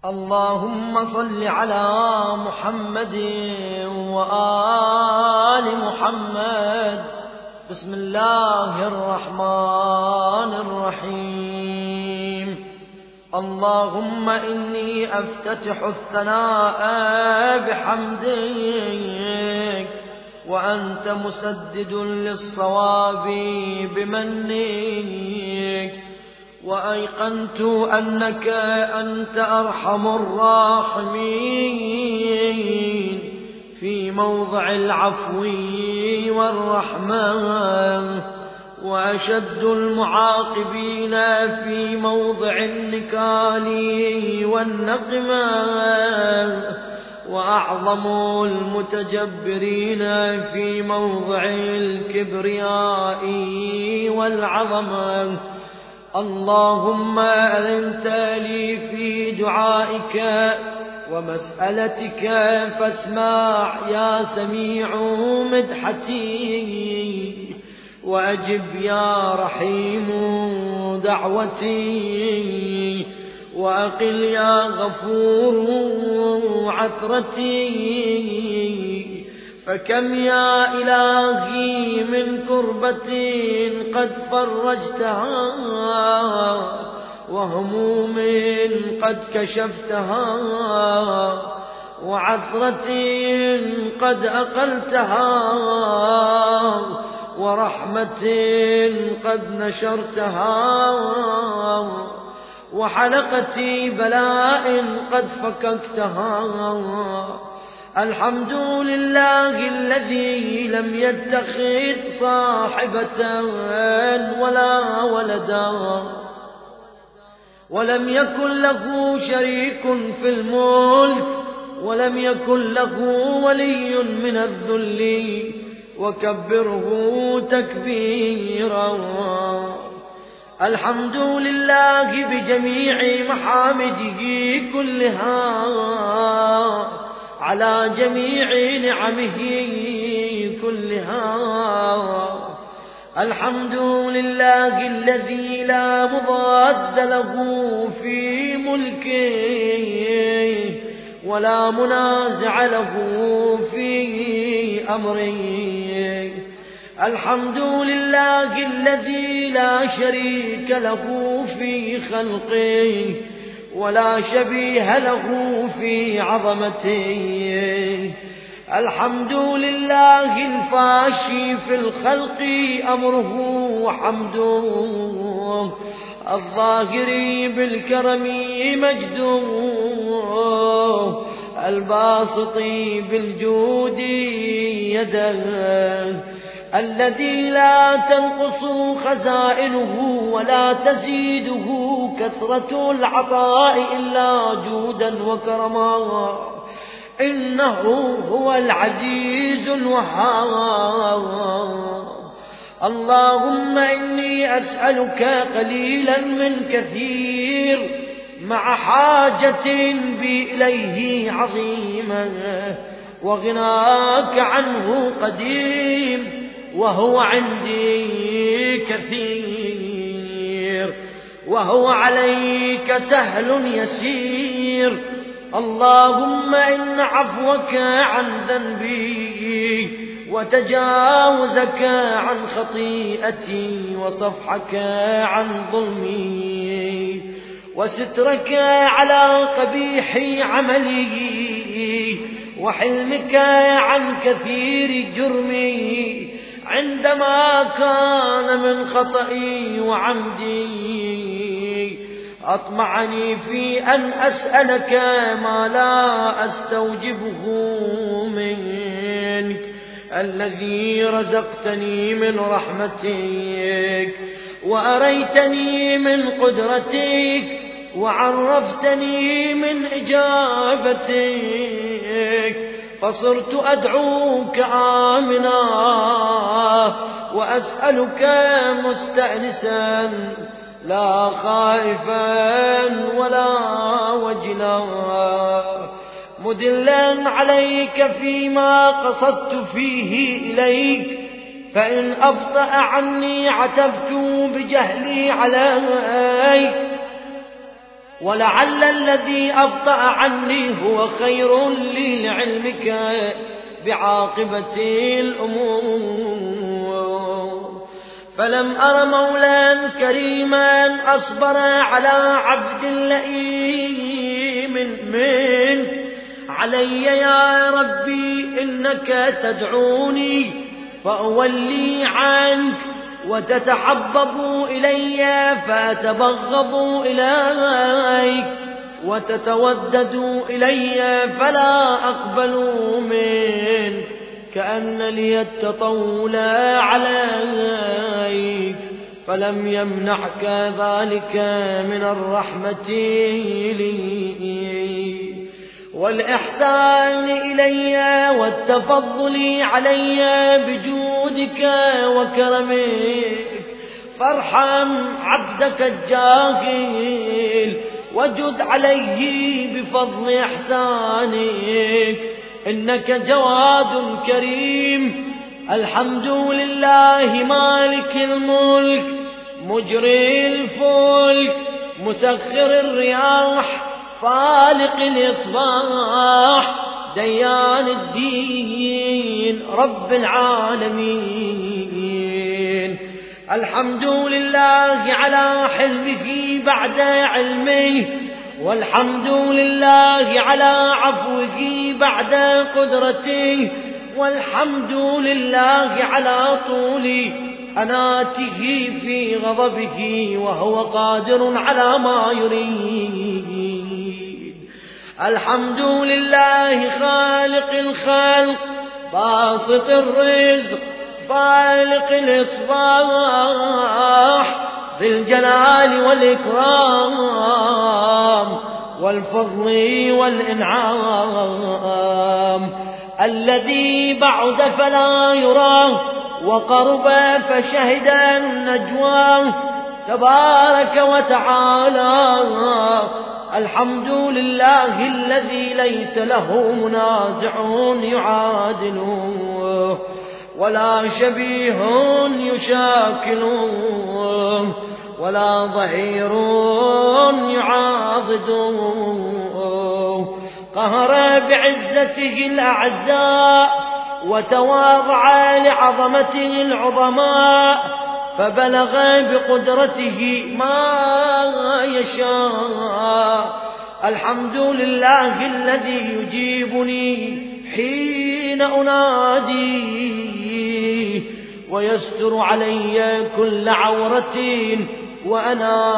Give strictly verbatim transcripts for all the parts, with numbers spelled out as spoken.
اللهم صل على محمد وآل محمد. بسم الله الرحمن الرحيم. اللهم إني أفتتح الثناء بحمدك وأنت مسدد للصواب بمنك، وأيقنت أنك أنت أرحم الراحمين في موضع العفو والرحمة، وأشد المعاقبين في موضع النكال والنقمة، وأعظم المتجبرين في موضع الكبرياء والعظمة. اللهم أذنت لي في دعائك ومسألتك فاسمع يا سميع مدحتي، وأجب يا رحيم دعوتي، وأقل يا غفور عثرتي. فكم يا إلهي من كربة قد فرجتها، وهموم قد كشفتها، وعثرة قد أقلتها، ورحمة قد نشرتها، وحلقة بلاء قد فككتها. الحمد لله الذي لم يتخذ صاحبة ولا ولدا، ولم يكن له شريك في الملك، ولم يكن له ولي من الذل، وكبره تكبيرا. الحمد لله بجميع محامده كلها، على جميع نعمه كلها. الحمد لله الذي لا مضاد له في ملكه، ولا منازع له في أمره. الحمد لله الذي لا شريك له في خلقه، ولا شبيه له في عظمته. الحمد لله الفاشي في الخلق أمره وحمده، الظاهر بالكرم مجده، الباسط بالجود يده، الذي لا تنقص خزائنه ولا تزيده كثرة العطاء إلا جودا وكرما. إنه هو العزيز الوهاب. اللهم إني أسألك قليلا من كثير، مع حاجة بي إليه عظيمة، وغناك عنه قديم، وهو عندي كثير، وهو عليك سهل يسير. اللهم إن عفوك عن ذنبي، وتجاوزك عن خطيئتي، وصفحك عن ظلمي، وسترك على قبيح عملي، وحلمك عن كثير جرمي، عندما كان من خطئي وعمدي. أطمعني في أن أسألك ما لا أستوجبه منك، الذي رزقتني من رحمتك، وأريتني من قدرتك، وعرفتني من إجابتك، فصرت أدعوك آمنا، وأسألك مستأنسا، لا خائفا ولا وجلا، مدلا عليك فيما قصدت فيه إليك. فإن أبطأ عني عتبت بجهلي عليك، ولعل الذي أبطأ عني هو خير لي لعلمك بعاقبة الأمور. فلم أر مولا كريما أصبر على عبد لئيم منك علي يا ربي إنك تدعوني فأولي عنك وتتحبب إلي فأتبغض إليك وتتودد إلي فلا أقبل منك كأن لي التطول عليك. فلم يمنعك ذلك من الرحمة لي والإحسان إلي والتفضل علي بجودك وكرمك. فارحم عبدك الجاهل وجد عليه بفضل إحسانك إنك جواد كريم. الحمد لله مالك الملك مجري الفلك مسخر الرياح فالق الإصباح ديان الدين رب العالمين. الحمد لله على حلمه بعد علمه والحمد لله على عفوه بعد قدرته والحمد لله على طول أناته في غضبه وهو قادر على ما يريد. الحمد لله خالق الخلق باسط الرزق فالق الإصباح ذي الجلال والإكرام والفضل والإنعام الذي بعد فلا يراه وقرب فشهد النجوى تبارك وتعالى. الحمد لله الذي ليس له منازع يعادله ولا شبيه يشاكله ولا ظهير يعاضده. قهر بعزته الأعزاء وتواضع لعظمته العظماء فبلغ بقدرته ما يشاء. الحمد لله الذي يجيبني حين أناديه ويستر علي كل عورة وأنا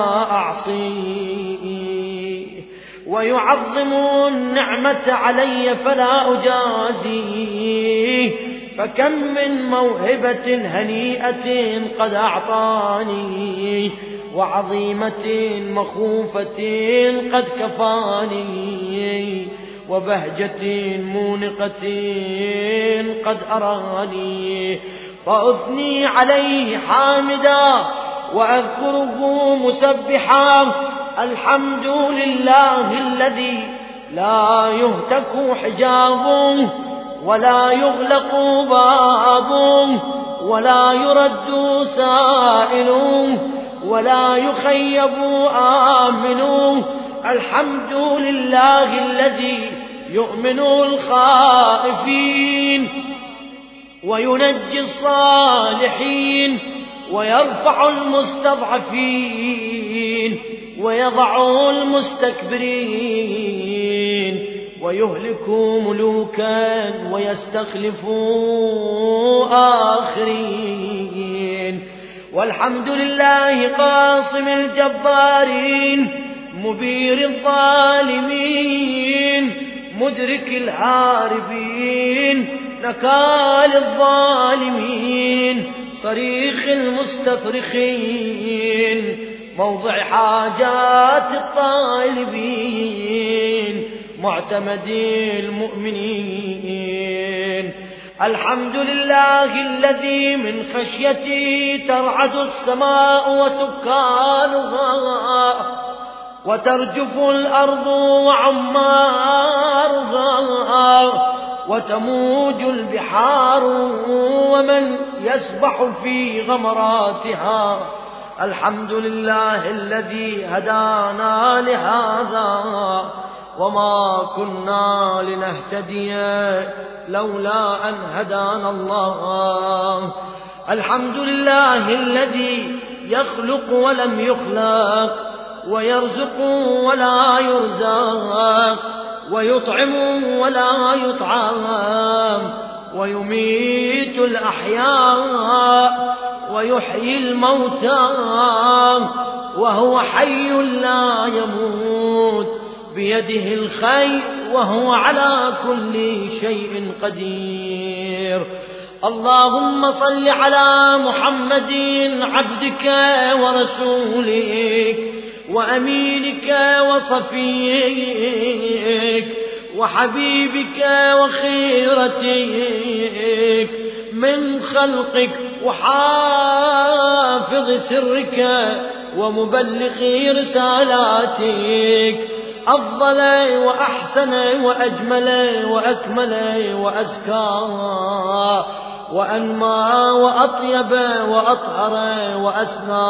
أعصيه ويعظم النعمة علي فلا أجازيه. فكم من موهبة هنيئة قد أعطاني وعظيمة مخوفة قد كفاني وبهجة مونقة قد أراني. فأثني عليه حامدا وأذكره مسبحا. الحمد لله الذي لا يهتك حجابه ولا يغلق بابه ولا يرد سائله ولا يخيب آمنه. الحمد لله الذي يؤمن الخائفين وينجي الصالحين ويرفع المستضعفين ويضع المستكبرين ويهلك ملوكا ويستخلف آخرين. والحمد لله قاصم الجبارين مبير الظالمين مدرك الهاربين نكال الظالمين صريخ المستصرخين موضع حاجات الطالبين معتمد المؤمنين. الحمد لله الذي من خشيته ترعد السماء وسكانها وترجف الأرض وعمارها وتموج البحار ومن يسبح في غمراتها الحمد لله الذي هدانا لهذا وما كنا لنهتدي لولا أن هدانا الله. الحمد لله الذي يخلق ولم يخلق، ويرزق ولا يرزق، ويطعم ولا يطعم، ويميت الأحياء ويحيي الموتى، وهو حي لا يموت، بيده الخير وهو على كل شيء قدير. اللهم صل على محمد عبدك ورسولك وأمينك وصفيك وحبيبك وخيرتك من خلقك، وحافظ سرك ومبلغ رسالاتك، أفضل وأحسن وأجمل وأكمل وأزكى وأنمى وأطيب وأطهر وأسنى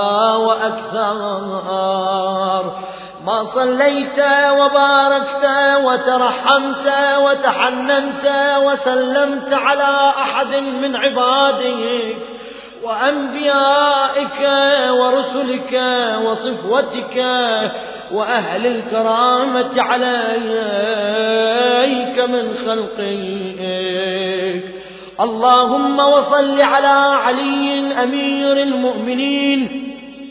وأكثر. ما صليت وباركت وترحمت وتحننت وسلمت على أحد من عبادك وأنبيائك ورسلك وصفوتك وأهل الكرامة عليك من خلقك. اللهم وصل على علي أمير المؤمنين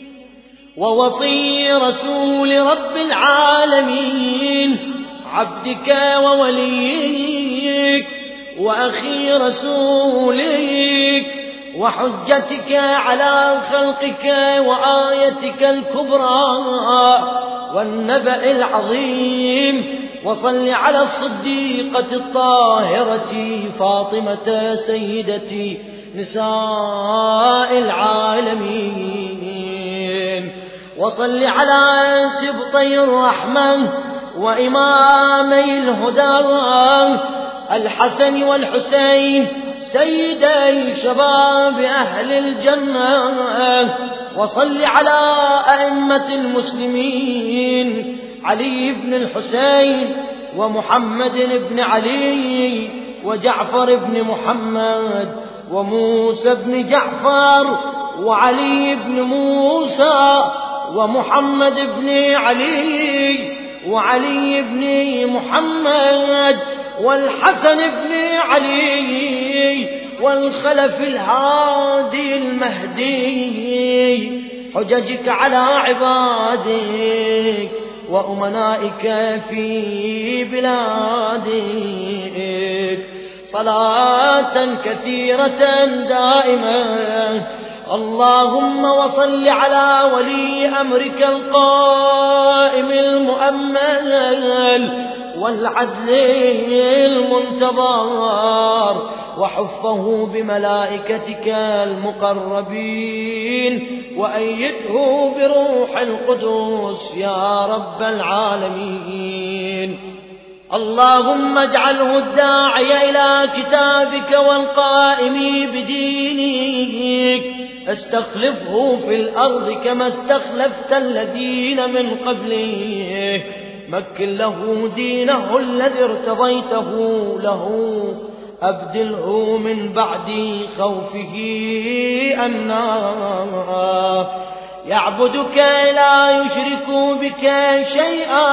ووصي رسول رب العالمين، عبدك ووليك وأخي رسولك وحجتك على خلقك وآيتك الكبرى والنبأ العظيم. وصل على الصديقة الطاهرة فاطمة سيدة نساء العالمين. وصل على سبطي الرحمة وإمامي الهدى الحسن والحسين سيدي شباب أهل الجنة. وصل على أئمة المسلمين علي بن الحسين ومحمد بن علي وجعفر بن محمد وموسى بن جعفر وعلي بن موسى ومحمد بن علي وعلي بن محمد والحسن بن علي والخلف الهادي المهدي، حججك على عبادك وأمنائك في بلادك صلاة كثيرة دائمة. اللهم وصل على ولي أمرك القائم المؤمل والعدل المنتظر، وحفه بملائكتك المقربين، وأيده بروح القدس يا رب العالمين. اللهم اجعله الداعي إلى كتابك والقائم بدينك، استخلفه في الأرض كما استخلفت الذين من قبله، مكن له دينه الذي ارتضيته له، أبدله من بعد خوفه النار. يعبدك لا يشرك بك شيئا،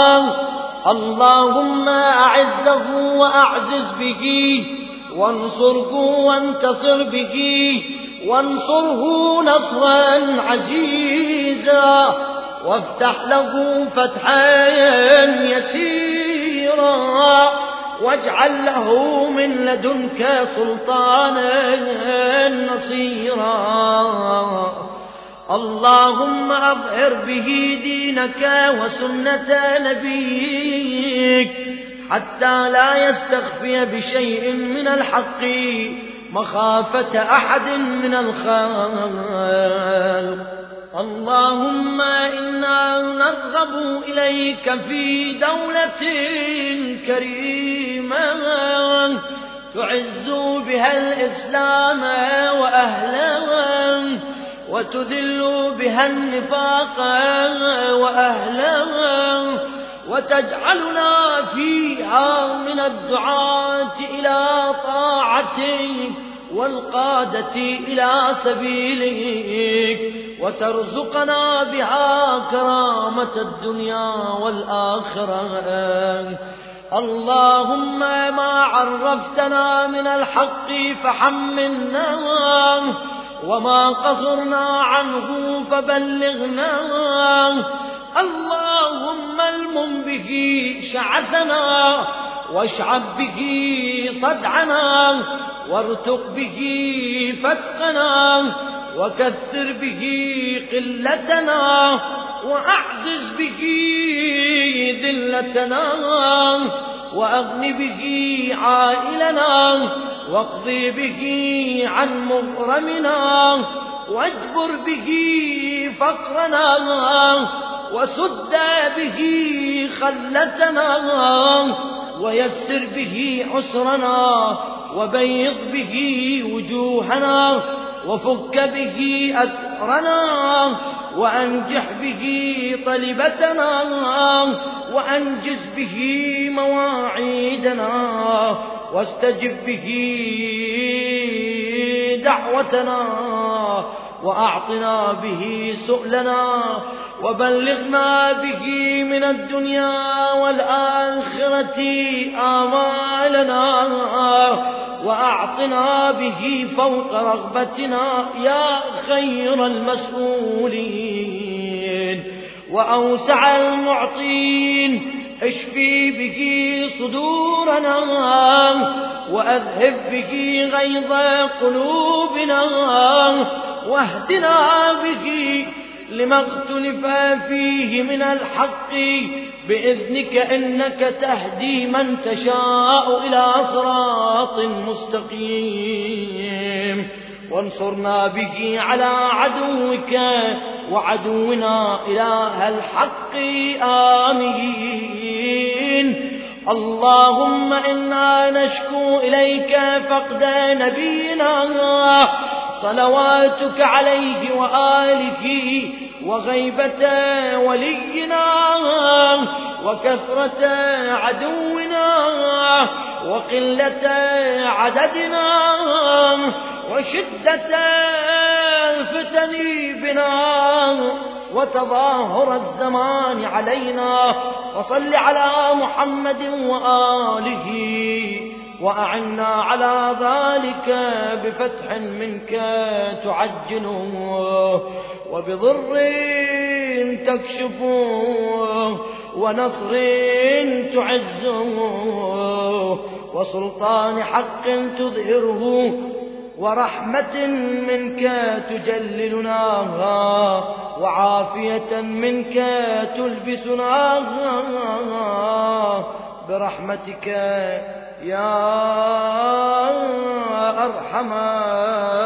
اللهم أعزه وأعزز به، وانصره وانتصر به، وانصره نصرا عزيزا، وافتح له فتحا يسيرا، واجعل له من لدنك سلطانا نصيرا. اللهم أظهر به دينك وسنة نبيك حتى لا يستخفي بشيء من الحق مخافة أحد من الخلق. اللهم إنا نرغب إليك في دولة كريمة تعز بها الإسلام وأهله، وتذل بها النفاق وأهله، وتجعلنا فيها من الدعاة إلى طاعتك والقادة إلى سبيلك، وترزقنا بها كرامة الدنيا والآخرة. اللهم ما عرفتنا من الحق فحملنا، وما قصرنا عنه فبلغنا. اللهم المم به شعثنا، واشعب به صدعنا، وارتق به فتقنا، وكثر به قلتنا، وأعزز به ذلتنا، وأغن به عائلنا، واقضي به عن مغرمنا، واجبر به فقرنا، وسد به خلتنا، ويسر به عسرنا، وبيض به وجوهنا، وفك به أسرنا، وأنجح به طلبتنا، وأنجز به مواعيدنا، واستجب به دعوتنا، وأعطنا به سؤلنا، وبلغنا به من الدنيا والآخرة آمالنا، وأعطنا به فوق رغبتنا يا خير المسؤولين وأوسع المعطين. اشفي به صدورنا، وأذهب به غيظ قلوبنا، واهدنا به لما اختلف فيه من الحق بإذنك، إنك تهدي من تشاء إلى صراط مستقيم. وانصرنا به على عدوك وعدونا إله الحق آمين. اللهم إنا نشكو إليك فقد نبينا صلواتك عليه وآله، وغيبة ولينا، وكثرة عدونا، وقلة عددنا، وشدة الفتن بنا، وتظاهر الزمان علينا. وصل على محمد وآله، وأعنا على ذلك بفتح منك تعجله، وبضر تكشفه، ونصر تعزه، وسلطان حق تظهره، ورحمة منك تجللناها، وعافية منك تلبسناها، برحمتك يا أرحم